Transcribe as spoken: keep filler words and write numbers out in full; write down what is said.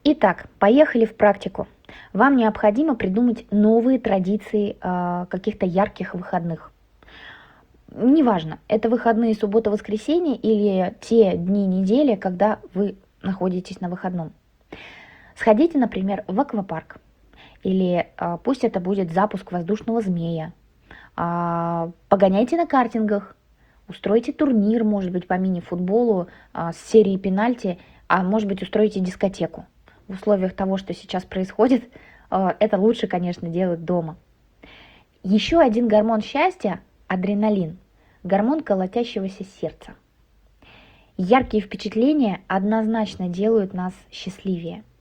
Итак, поехали в практику. Вам необходимо придумать новые традиции э, каких-то ярких выходных. Неважно, это выходные суббота-воскресенье или те дни недели, когда вы находитесь на выходном. Сходите, например, в аквапарк. Или э, пусть это будет запуск воздушного змея. А, погоняйте на картингах. Устройте турнир, может быть, по мини-футболу а, с серией пенальти, а может быть, устроите дискотеку. В условиях того, что сейчас происходит, а, это лучше, конечно, делать дома. Еще один гормон счастья – адреналин, гормон колотящегося сердца. Яркие впечатления однозначно делают нас счастливее.